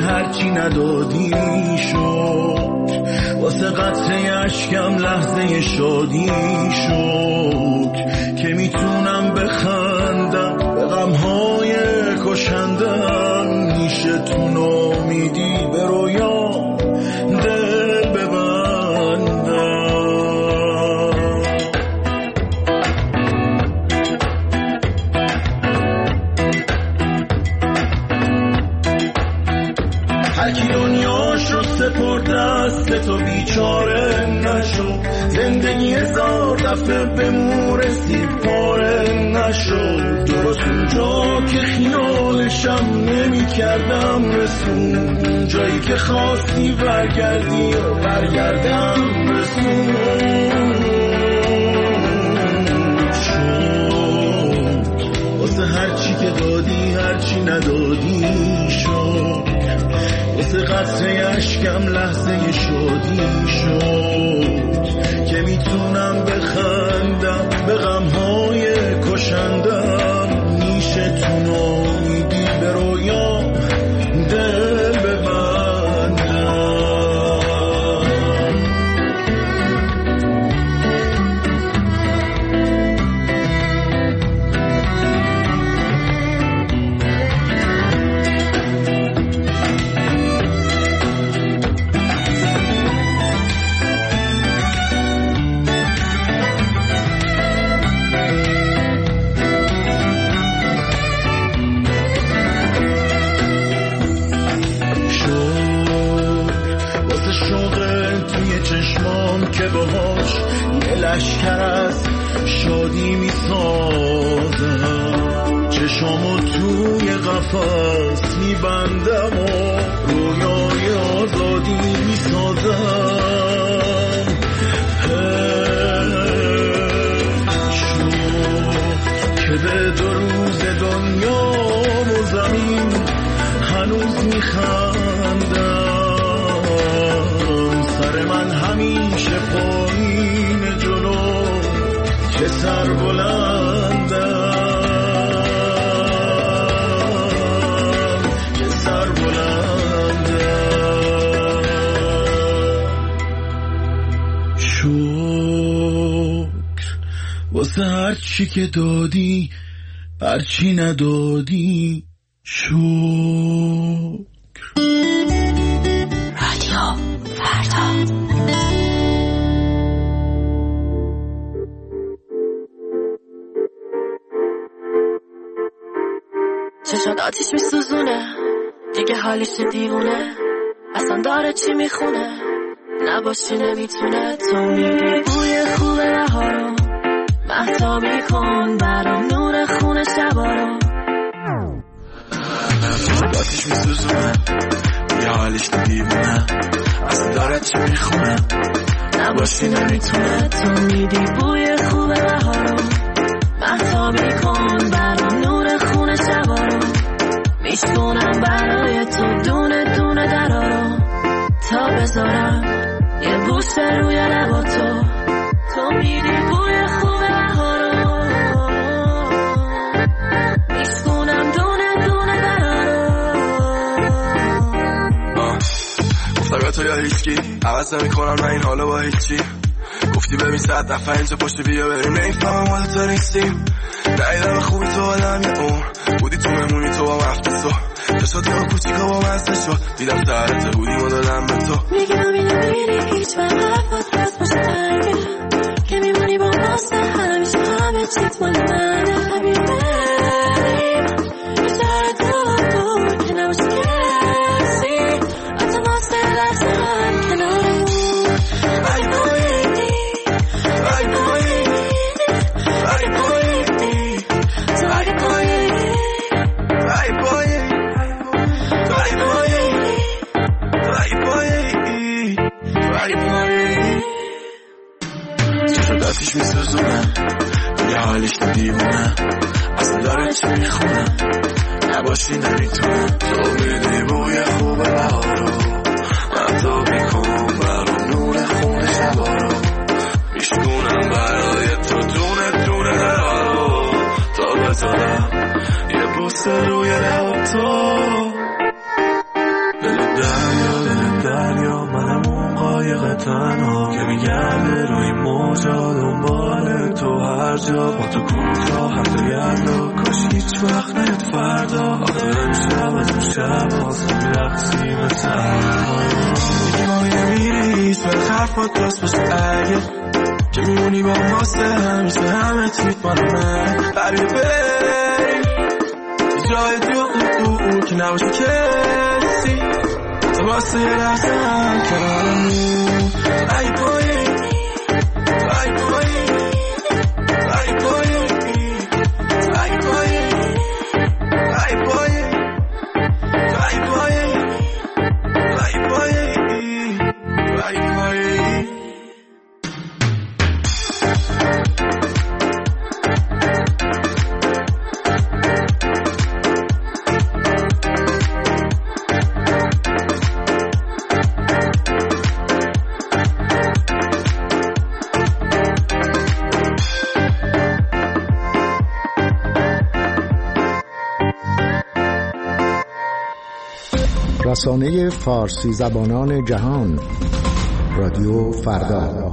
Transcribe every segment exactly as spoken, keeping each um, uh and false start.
هرچی ندادی شد، واسه قطره اشکم لحظه شادی شد که میتونم بخندم به غمهای کشندم. میشه تو نامیدی به رویا دل ببندم. هرکی دنیاشو سپرد دست تو بیچاره نشو، زندگی هزار دفعه به مو رسید پاره نشو. درست اونجا که خیالشم نمی کردم رسون، جایی که خواستی برگردی و برگردم رسون. شد واسه هرچی که دادی هرچی ندادی شد، واسه قطره اشکم لحظه شادی شد که میتونم بخندم به غمهای کشندم. میشه تو نامیدی به رویا دل ببندم. که باهاش یه لشکر از شادی می سازم، چشامو توی قفس می بندم و رویای آزادی می سازم. شو که به دو روز دنیا و زمین هنوز می خندم. سر من همیشه پایین جلو که سر بلندم، که سر بلندم. شکر واسه هر چی که دادی هر چی ندادی شکر. چشات آتیش میسوزونه دیگه حالیش دیوونه، اصلا داره چی میخونه نباشی نمیتونه. تو میدی بوی خوب بهارو مهتابی کن برام نور خونه شبا رو. چشات آتیش میسوزونه دیگه حالیش دیوونه، اصلا داره چی میخونه نباشی نمیتونه. تو میدی بوی خوب بهارو مهتابی کن برام نور خونه شبا رو. میشکنم برای تو دونه دونه درا رو تا بذارم یه بوسه روی لبا تو. تو میدی بوی خوب بهارو میشکنم دونه دونه درا رو. گفتم تو یا هیچکی عوض نمی کنم نه این حالا با هیچی. گفتی ببین صد دفعه اینجا پشت بیا بریم نمیفهمم حالا تو نیستیم. نایدم خوبی تو آدم یه اون بودی تو ممونی تو با مفتسو چشاتی ها کوچیکا با مزده شد دیدم سرت بودیم و دادم به تو. میگم اینو میری هیچ من حرفات هست باشه تنگه که میمونی با ماسته همیشه همه چیت مال منه. حبیبی بریم یه جای دور دور که نباشه کسی حتی ماسته لحظه هم کنارمون. ای بایدی ای بایدی ای بایدی تو اگه پایدی ای بایدی ای بایدی ای بایدی ای بایدی. چشم آتیش میسوزونه دیگه حالیش دیوونه، اصلا داره چی میخونه نباشی نمیتونه. تو میدی بوی خوب بهارو مهتابی کن برام نور خونه شبا رو. میشکنم برای تو دونه دونه درارو تا بذارم یه بوسه روی لب تو. دریا دل دریا منم اون قایق تنها که میگم روی موجا دنبال تو هر جا با تو کوتاه حتی یلدا کاش هیچ وقت نیاد فردا آخه امشب از اون شب واسه میرقصی مثل دیگه ما نمیری هیچ وقت حرفات راست باشه اگه که میمونی با واسه همیشه همه چیت مالونه بری بری جای دو که نباشه کسی تو واسه یه لحظه هم کنارمون ای بایی ای بایی ای بایی ای بایی ای بایی ای بایی ای بایی ای بایی رسانه فارسی زبانان جهان رادیو فردا.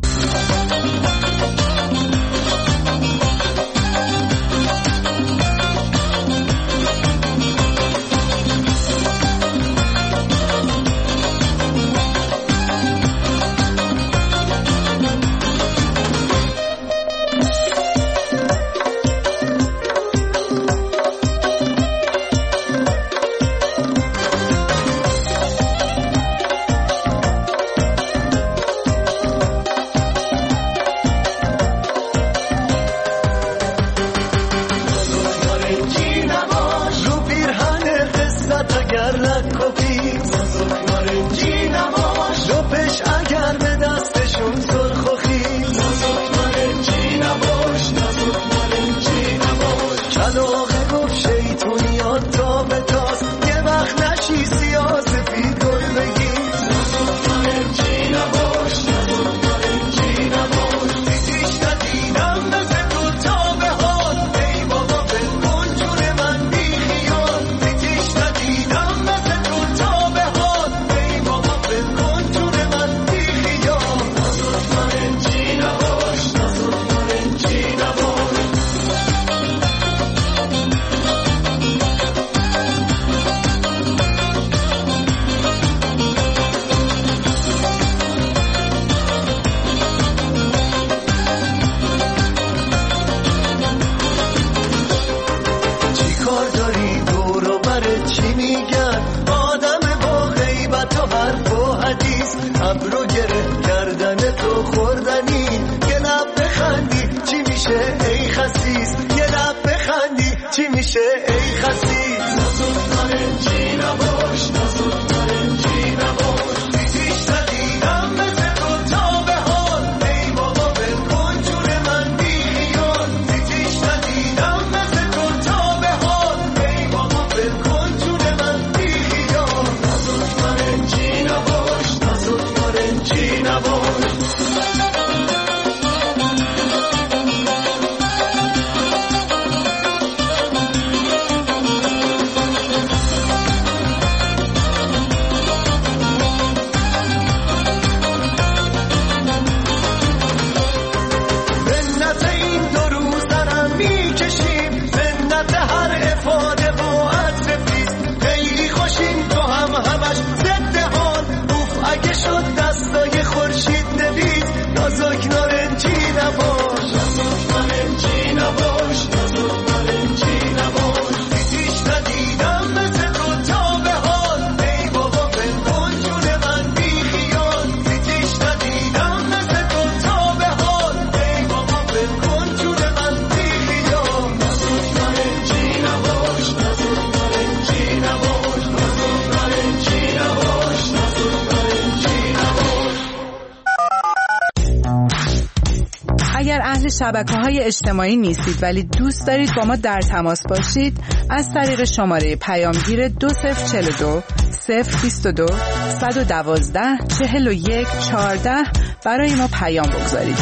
شبکه‌های اجتماعی نیستید ولی دوست دارید با ما در تماس باشید، از طریق شماره پیامگیر دو صفر چهل و دو صفر بیست و دو صد و دوازده چهل و یک چهارده برای ما پیام بگذارید.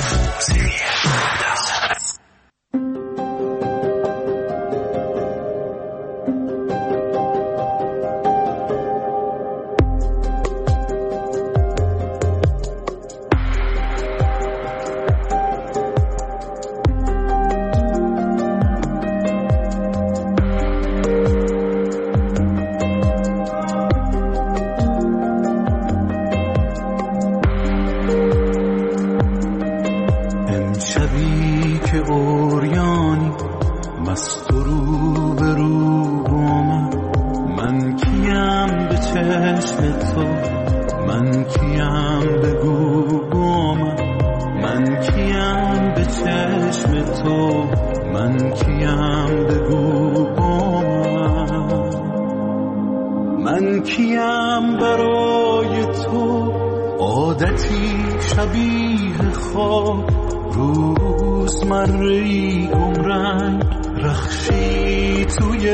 چشم تو من کیم بگو با من، من کیم به چشم تو من کیم بگو با من، من کیم برای تو عادتی شبیه خواب، روزمره‌ای گمرنگ رخشی توی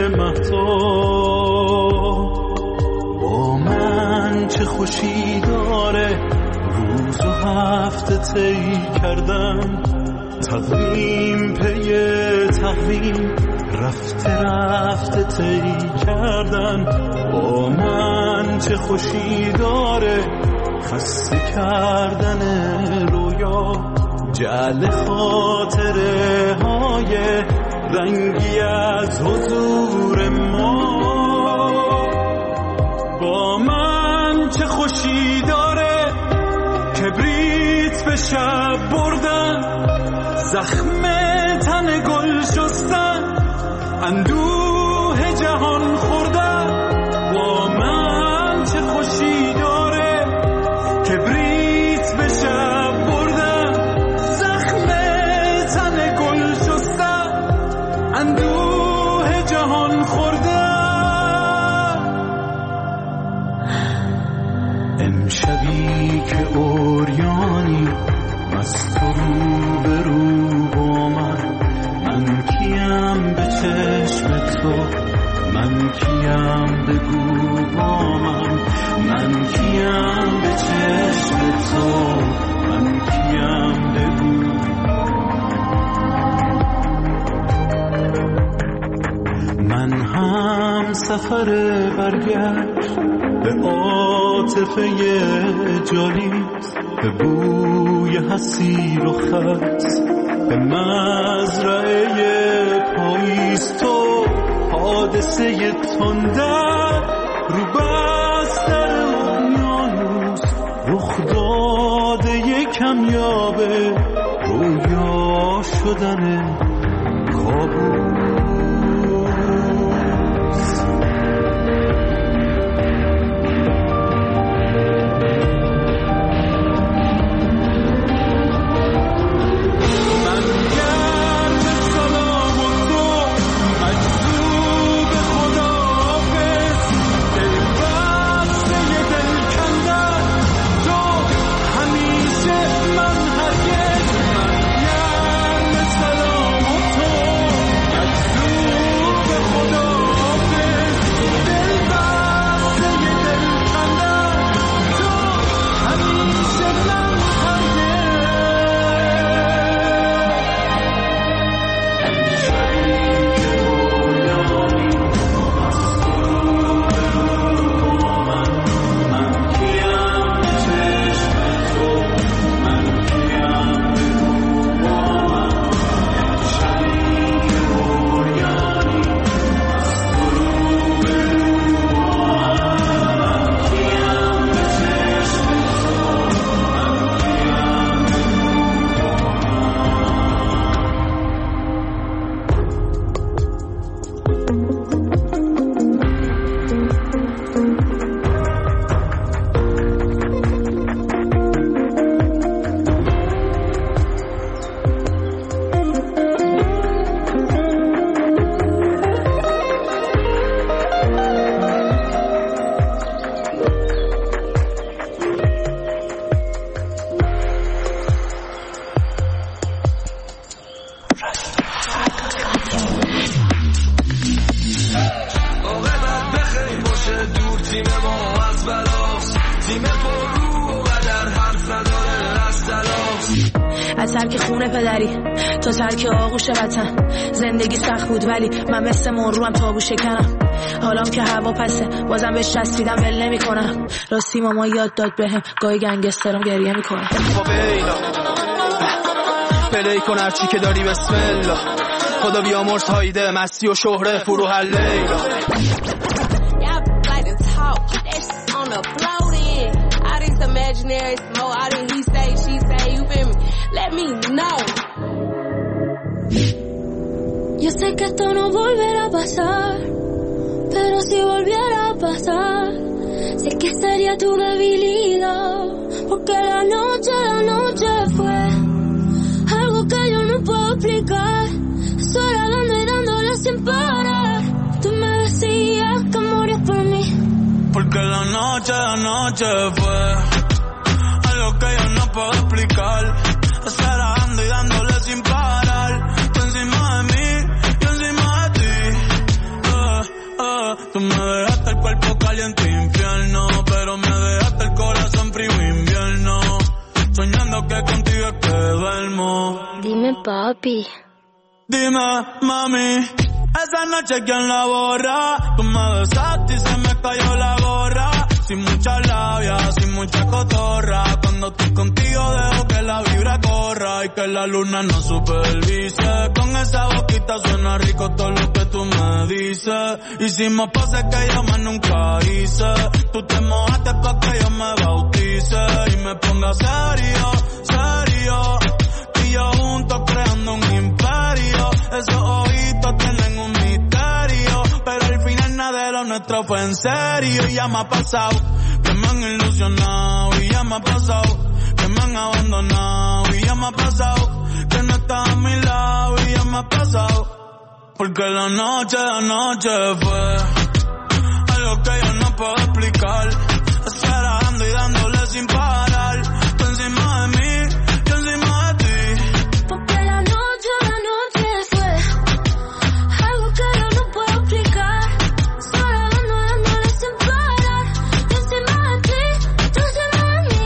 مهتاب. با من چه خوشی داره روز و هفته طی کردن، تقویم پی تقویم رفته رفته طی کردن. با من چه خوشی داره خسته کردن رویا، جعل خاطره های رنگی از حضور ما. با من چه خوشی داره کبریت به شب بردن، زخم تن گل شستن، اندوه جهان خوردن. با من چه خوشی داره کبریت به شب بردن، زخم تن گل شستن، اندوه جهان خوردن. امشبی که اوریانی مست رو به رو با من، من کیم به چشم تو من کیم بگو با من، من کیم به چشم تو من کیم بگو. من هم سفر برگشت به عاطفه جالیت، به بوی حسیر و خس، به مزرعه پاییز. تو حادثه تندر رو بستر اقیانوس، رخ داده کمیابه رویا شدن کابوس. از ترک خونه پدری تا ترک آغوش وطن، زندگی سخت بود ولی من مثل مرو هم تابو شکنم. حالام که هوا پسه بازم بهش چسبیدم ول نمی کنم. راستی ماما یاد داد بهم گاهی گنگسترم گریه میکنه. پلی کن هرچی که داری بسم الله، خدا بیامرز هایده مستی و شهره فرو هر لیلا. Imaginary smoke, I didn't he say, she say, you feel me? Let me know. Yo sé que esto no volverá a pasar, pero si volviera a pasar, Sé que sería tu debilidad, porque la noche, la noche fue algo que yo no puedo explicar. Sola dando y dándole sin parar. Tú me decías que morías por mí, porque la noche, la noche fue algo que yo no puedo explicar. Acelerando y dándole sin parar. Tú encima de mí, yo encima de ti. Uh, uh, tú me dejaste el cuerpo caliente infierno, pero me dejaste el corazón frío invierno. Soñando que contigo es que duermo. Dime, papi. Dime, mami, esa noche quién la borra. Tú me besaste y se me cayó la gorra. Sin mucha labia, sin mucha cotorra. Cuando estoy contigo dejo que la vibra corra y que la luna no supervise. Con esa boquita suena rico todo lo que tú me dices. Hicimos poses que yo más nunca hice. Tú te mojaste pa' que yo me bautice y me ponga serio, serio. Y yo juntos creando un imperio. Esos ojitos tienen un misterio, pero al final nada de lo nuestro fue en serio. Y ya me ha pasado que me han ilusionado, y ya me ha pasado que me han abandonado, y ya me ha pasado que no estás a mi lado, y ya me ha pasado. Porque la noche, la noche fue algo que yo no puedo explicar. Acelerando y dándole sin parar. Tú encima de mí, yo encima de ti. Porque la noche, la noche fue algo que yo no puedo explicar. Solo dando, dándole sin parar. Yo encima de ti, tú encima de mí.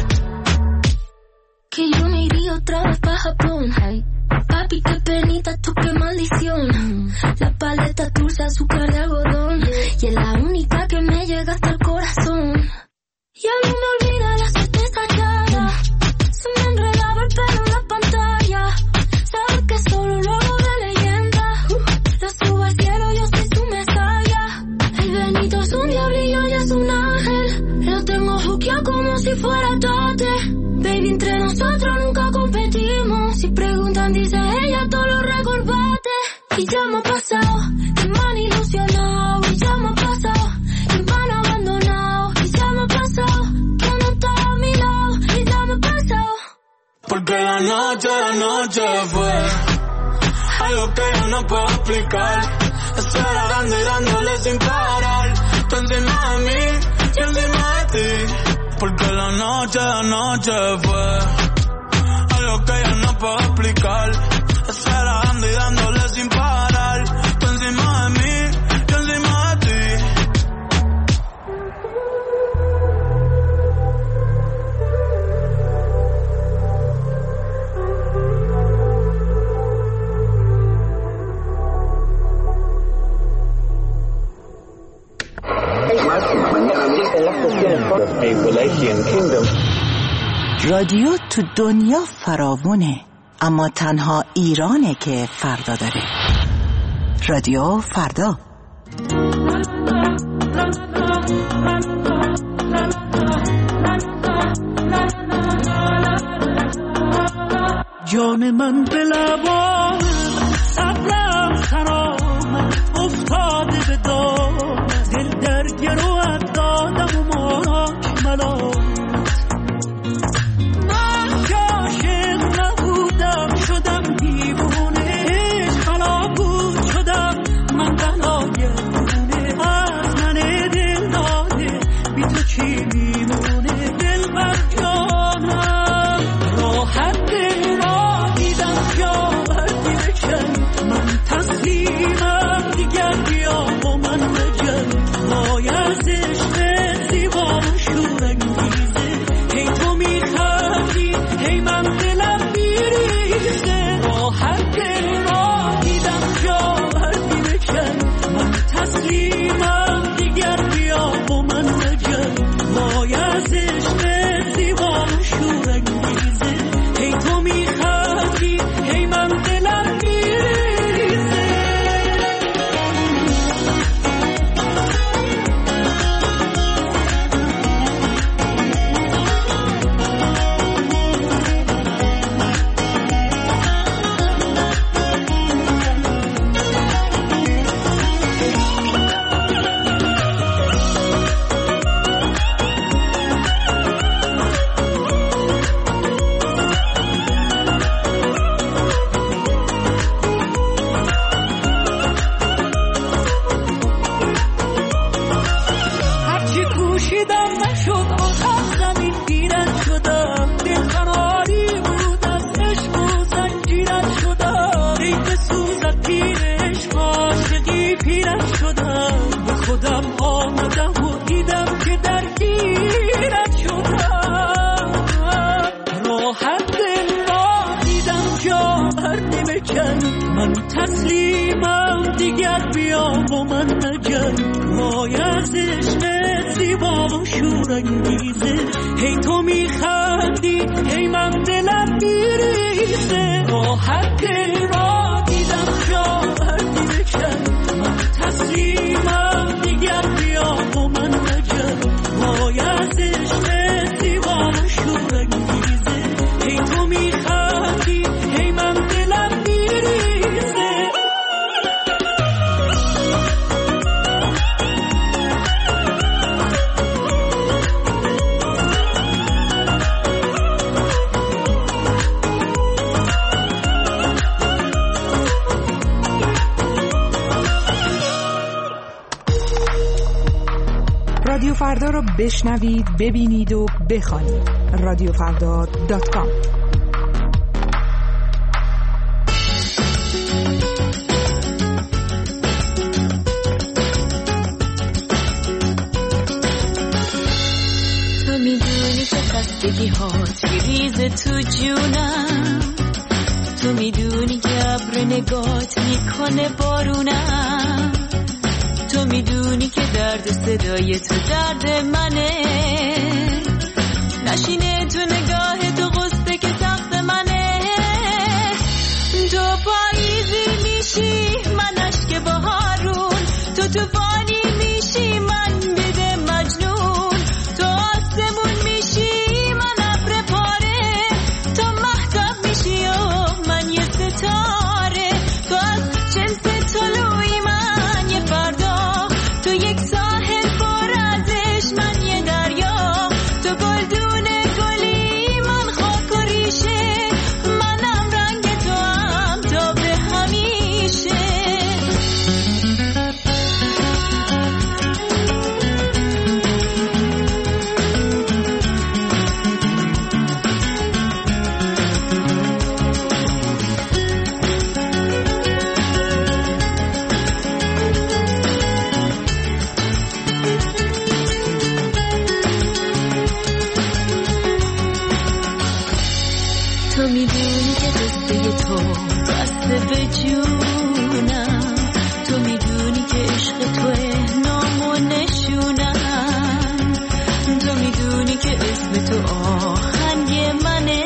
Que yo me iría otra vez pa' Japón. Hey. Papi, qué penita, tú qué maldición. La paleta dulce, azúcar de algodón. Y es la única que me llega hasta el corazón. Y a mí me olvida la certeza chata. Se me enredaba el pelo en la pantalla. Sabes que solo lo hago de leyenda. Lo subo al cielo, yo soy su mesaya. El Benito es un diablillo y es un ángel. Lo tengo juqueado como si fuera tate. Baby, entre nosotros nunca competimos. Si preguntan, dice ella, todo lo recordate. Y ya me ha pasado que me han ilusionado. Y ya me ha pasado que me han abandonado. Y ya me ha pasado que no estaba a mi lado. Y ya me ha pasado. Porque la noche, la noche fue algo que yo no puedo explicar. Acelerando y dándole sin parar. Tú encima de mí, yo encima de ti. Porque la noche, la noche fue algo que yo no puedo explicar. Acelerando y dándole sin parar. Tú encima de mí, yo encima de ti. رادیو تو دنیا فراوونه، اما تنها ایرانه که فردا داره. رادیو فردا. جان من به لبان صبرم خرام افتاده به دام. دل در گروهت دادم و ماک ملام. من که عاشق نبودم شدم دیوونه. خلا بود شدم من بلای دونه. از من دل داده بی تو چی میمونه. دل بر جانم راحت دل را دیدم جا بردی بکن. من تسلیمم دیگر بیا با من بجن. وای از عشق زیبا و شورانگیزه. هی تو میخندی هی من دلم میریزه. راحت دل را دیدم جا بردی بکن. من تسلیمم دیگر بیا با من بجن. وای نشد آخر زمین گیرت شدم دل قراری بود از عشق و زنجیرت شدم ای بسوزد تیر عشق عاشقی پیرت شدم به خودم آمدم و دیدم که درگیرت شدم راحت دل را دیدم جا بر نمیکن من تسلیمم دیگر بیا با من نجن رای از عشق زیبا و شورانگیزه هی تو میخندی هی من دلم میریزه راحت دل را دیدم جا بردی بکن من تسلیمم دیگر بیا با من نجن رای از عشق زیبا و شورانگیزه هی تو میخندی هی من دلم میریزه رادیو فردا رو بشنوید، ببینید و بخوانید. رادیو فردا دات کام. تو میدونی که خستگی هات ریز تو جونم تو میدونی که ابر نگات میکنه بارونم تو میدونی که درد صدای تو درد منه نشینه تو نگاه تو غصه که سخت منه تو پاییزی میشی من اشک بهارون تو توفانی میشی من بده مجنون تو آسمون میشی من ابر پاره تو مهتاب میشی و من یه ستاره تو از جنس طلوعی من یه فردا تو یک ساحل پر از عشق من یه دریا تو گلدون گلی من خاک و ریشه منم رنگ تو هم تا به همیشه تو میدونی که قصه تو بسته به جونم تو میدونی که عشق توه نام و نشونم تو میدونی که اسم تو آهنگ منه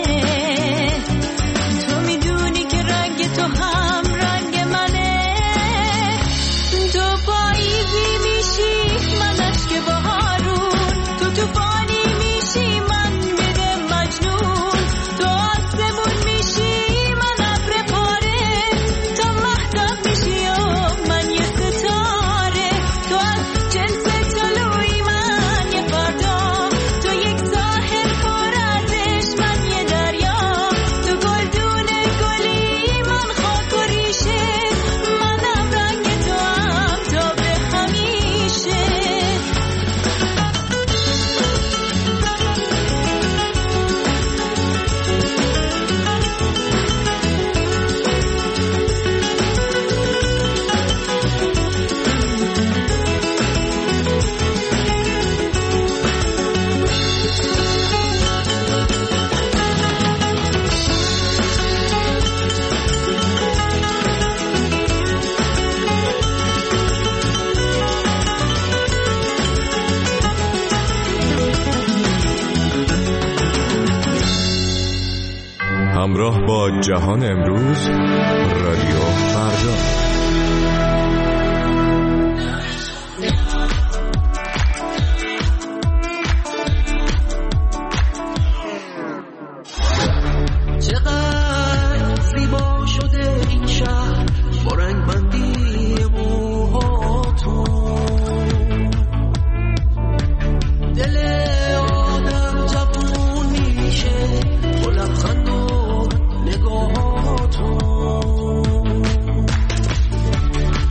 تو میدونی که رنگ تو هم رنگ منه تو پاییزی میشی من اشک بهارون تو توفانی میشی من بده مجنون تو آسمون میشی من ابر پاره تو مهتاب میشی و من یه ستاره تو از جنس طلوعی من یه فردا تو یک ساحل پر از عشق من یه دریا تو گلدون گلی من خاک و ریشه منم رنگ تو هم تا به همیشه همراه با جهان امروز رادیو فردا. چقدر زیبا شده این شهر با رنگ بندی موهاتون دل آدم جوون میشه با لبخند و نگاهاتون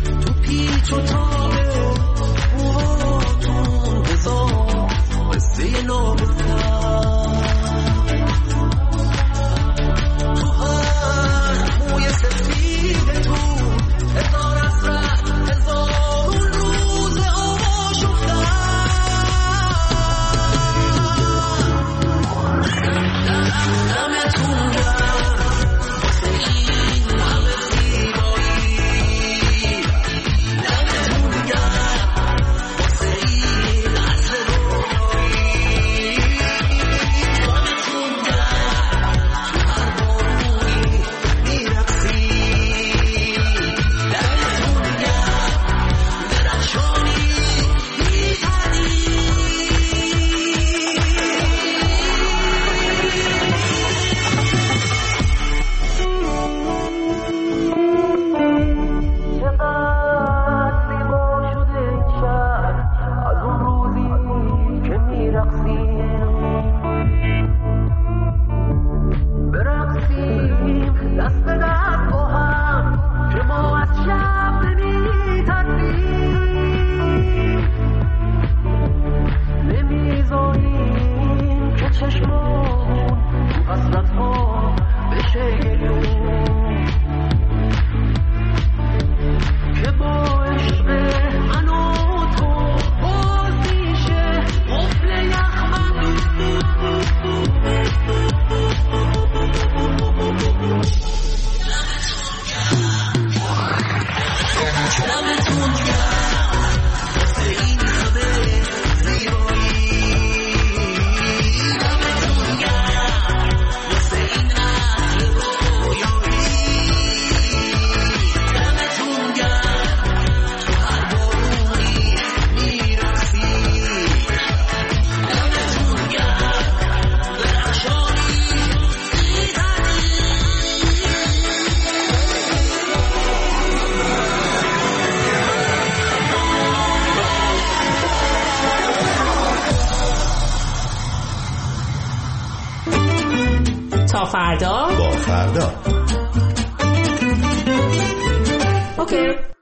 تا فردا با فردا. اوکی.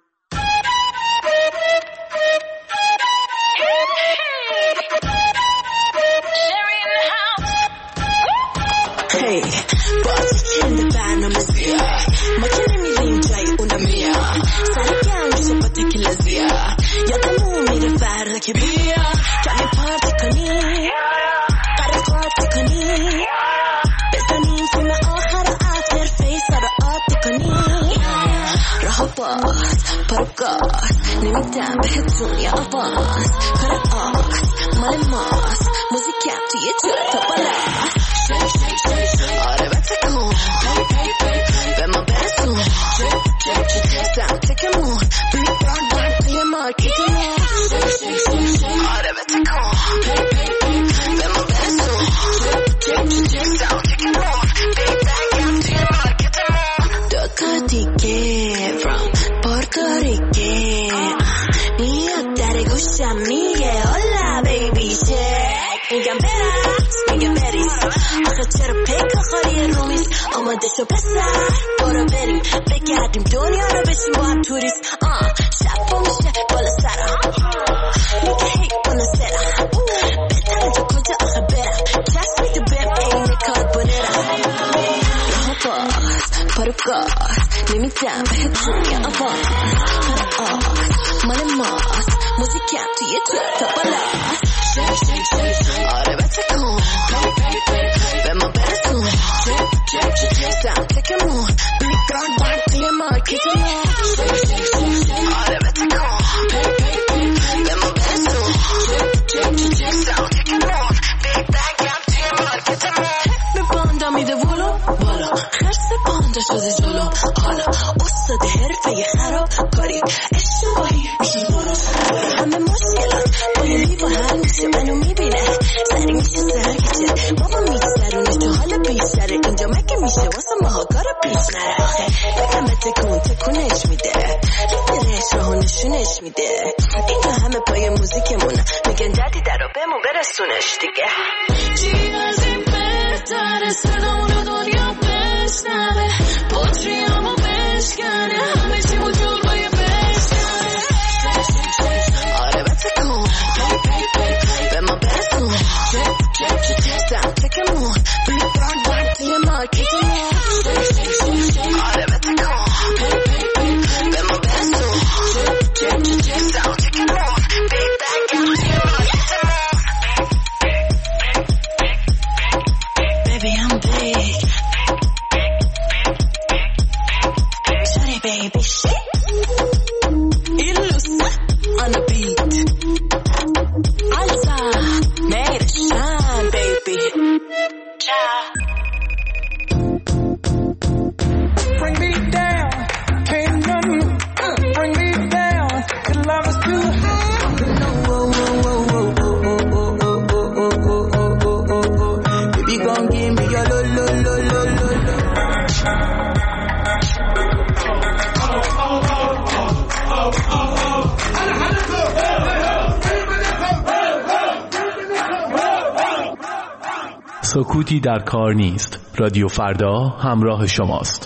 Hey, باز چند برنامه زیاد ما که نمیریم جای اونا میاد سر گرم میشه با تکیلا زیاد یادمون میره فردا که بیا کمی پارتی کنی قرار قاطی کنی بزنیم فیلم آخر آفتر فیس رو آتی کنی راه باز پارو گاز نمیدم بهتون یا آواز کار آس مال ماست موزیکم توی جور تا بالاست آره بتکن به ما برسون سمتکمون بیگ بران توی مارکتمون آره بتکن به ما برسون سمتکمون بیگ بران توی مارکتمون دوتا دیگه from Puerto Rico میاد در گوشم میگه hola baby shake میگم برس میگم بریز آخه چرا پیک آخاری رومیز آماده شو پسر برو بریم بگردیم دنیا رو بشیم با هم توریست آه شب با میشه بالا سرم میگه هی بالا سرم بهتره تو کجا آخه برم جست میده بهم اینه کار بنرم راه باز پارو گاز نمیدم بهتون یه آواز کار آس مال ماست موزیکم توی تو تا بالاست آره بتکن به ما برسون سمتکمون بیگ بران بران توی مارکتمون آره بتکن به ما برسون سمتکمون بیگ بران توی مارکتمون به باندا میده ولو بالا خرس باندا شده جلو حالا استاد حرفه خراب کاری اشتباهی میشه درست همه مشکلات با یه لیوا حل میشه منو میبینه سری میشه سرگیچه بابا میگذرونه تو حال بیشتره اینجا مگه میشه واسه ماها کارا پیش نره آخه بگم به تکون تکونش میده لیدرش راهو نشونش میده اینجا همه پای موزیکمونه میگن دردی درو بهمون برسونش دیگه چی از این بهتره صدامونو دنیا بشنوه پوتریامو بشکنه همه چی وجود باید بشکنه آره بتکن به ما برسون سمتکمون بیگ بران بران توی مارکتمون آره بتکن به ما برسون سمتکمون بیگ بران توی مارکتمون Baby I'm big Sorry baby shit Illusa on the beat Alza made it shine baby Ciao Bring me down, can't nothing uh, bring me down, the love is too high. Oh, oh, oh, oh, oh, oh, oh, oh, oh, oh, oh, oh, oh. Baby, gon' give me your lo, lo, lo, lo, lo, lo. سکوتی در کار نیست. رادیو فردا همراه شماست.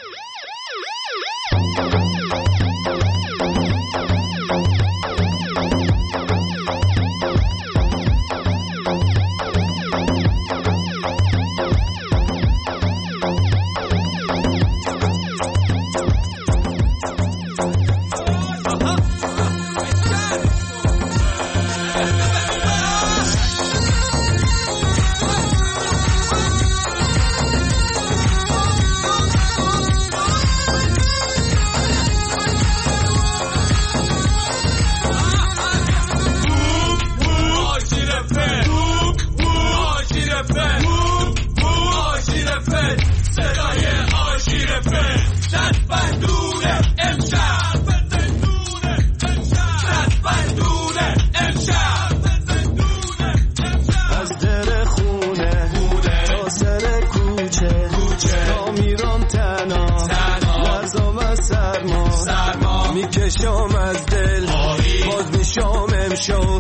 میکشم از دل باز میشم امشو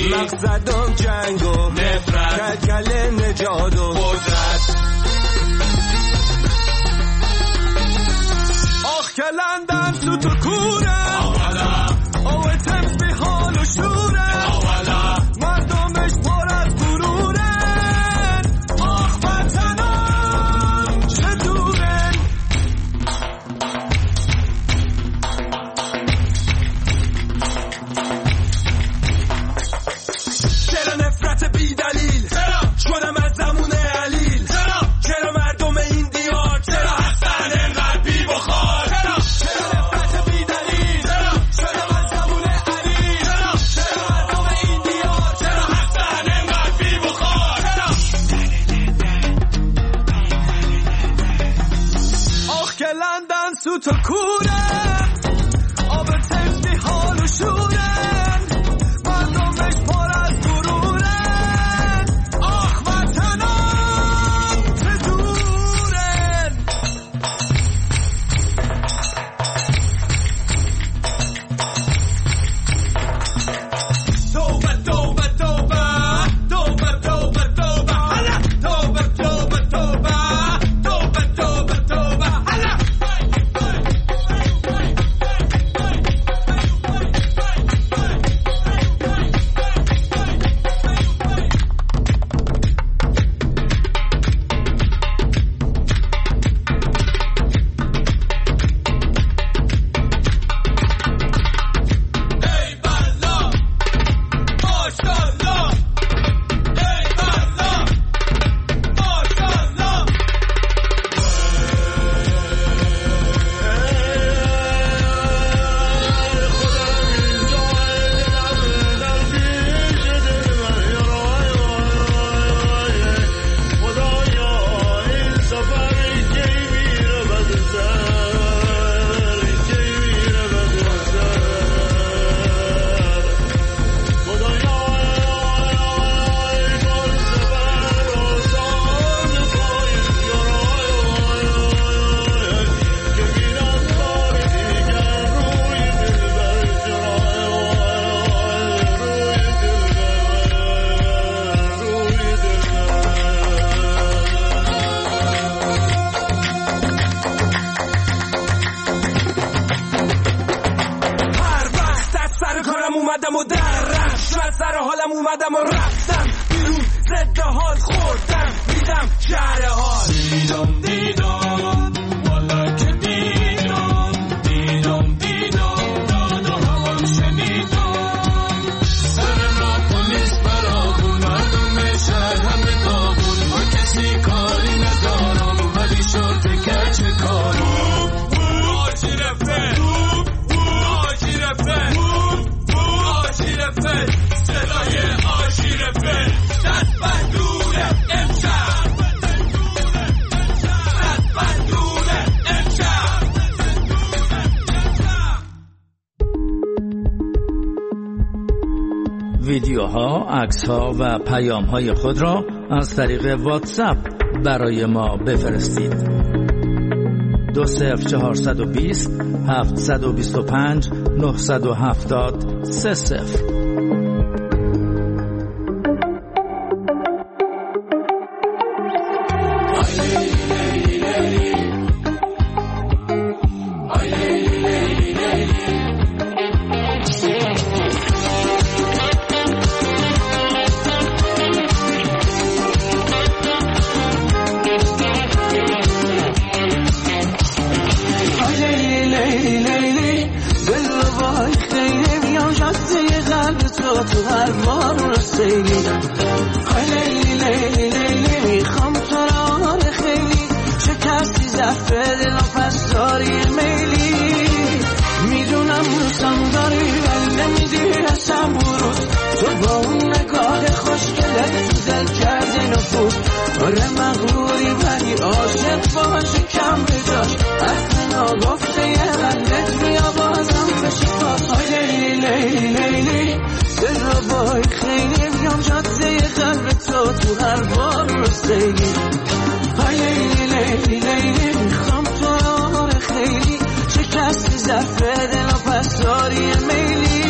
مقصدم جنگ و نفرت کلکل نجات و قدرت تو تو کوره آوه تمس بی حال و شوره مردمش پر از غرورن آخ وطنم چه دورن چرا نفرت بی دلیل شدم از زمون علیل چرا مردم این دیار چرا هستن انقدر بی بخار چرا نفرت بی دلیل شدم از زمون علیل چرا مردم این دیار چرا هستن انقدر بی بخار آخ که لندن سوت و کوره آب تمس بی حال و شورن مردمش پر از غرورن آخ وطنم چه دورن توبه توبه توبه توبه توبه توبه هلا توبه توبه توبه توبه توبه توبه هلا اومدم و درم شاید سر حالم اومدم و رفتم بیرون ضد حال خوردم دیدم شهر حال دیدم دیدم والا که دیدم دیدم دیدم داد و هوام شنیدم سر را پلیس برابون مردم شهر همه داغون با کسی کاری ندارم ولی شرطه که چه کارم آجی رفته آجی رفته آشیرفه صدای آشیرفه دست بندونه امشب دست بندونه امشب ویدیوها، عکس‌ها و پیام‌های خود را از طریق واتساپ برای ما بفرستید. دو صفر چهارصد و بیست هفتصد و بیست و پنج نهصد و هفتاد سه صفر. تو هر بار رسیدی لیلی لیلی لیلی میخوام تو را خیلی شکستی ضعف دل و پس داری میلی میدونم دوستم داری ولی نمیدی اصلا بروز تو با اون نگاه خوشگلت تو دل کردی نفوذ آره مغروری ولی عاشق باشی کم بجاش اصلا گفته یه قلبت بیا بازم بشی پاس لیلی لیلی لیلی دل را بای خیلی بیام جاده قلب تو تو هر بار رسیدی های لیلی لیلی لیلی میخوام تو را خیلی شکستی ضعف دل و پس داری میلی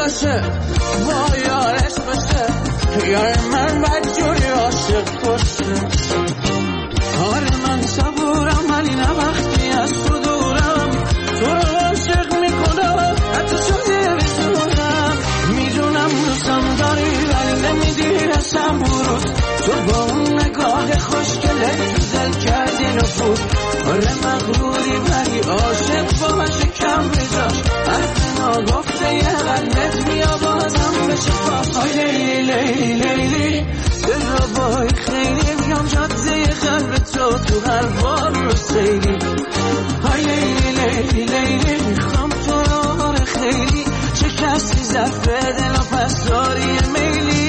باشه با یارش باشه یار من بدجوری عاشق باشه آره من صبورم ولی نه وقتی از تو دورم تو رو عاشق میکنم حتی شده بسونم میدونم دوستم داری ولی نمیدی رسم بروز تو با اون نگاه خوشگله تو دل کردی نفوذ آره مغروری ولی عاشق با من شکم بجاش حرف ناگفته یه قلبت میا بازم بشه پاس آی لیلی لیلی لیلی دل رو بای خیلی بیام جاده قلب تو تو هر بار رو سیلی آی لیلی لیلی لیلی میخوام تو رو آره خیلی چه کسی ظرف دل و پس داری میلی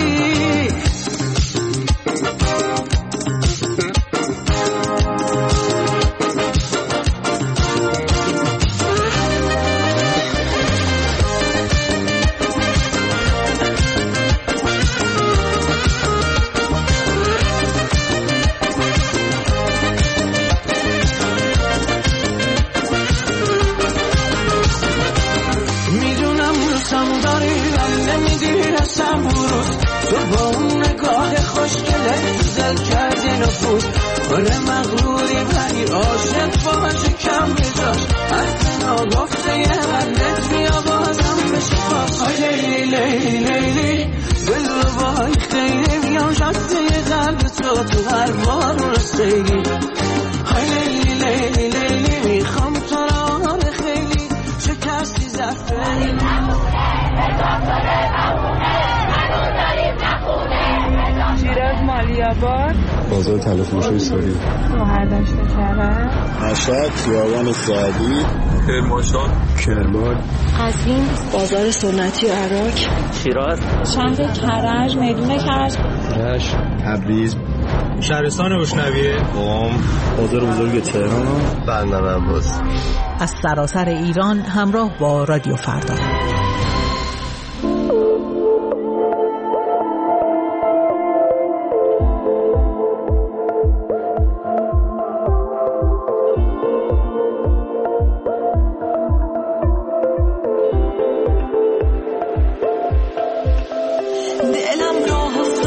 آره مغروری ولی عاشق با من شکم بجاش حرف ناگفته یه قلبت میا بازم بشه پاس آی لیلی لیلی لیلی دل رو بای خیلی میام جاده قلب تو تو هر بار رو سیلی آی لیلی لیلی لیلی میخوام تو رو آره خیلی چه کسی زفته ولی نمونه بزافتاره نمونه هنوز داریم نخونه شیراز مالیاباد بازار تلفروشی سوری مهردشت کرد مشهد خیابان سعدی کرمانشاه کرمان قزوین بازار سنتی عراق شیراز شهر کرج میدون کرج رشت تبریز شهرستان روشنویه قم بازار بزرگ تهران بندر عباس از سراسر ایران همراه با رادیو فردا. دلم راه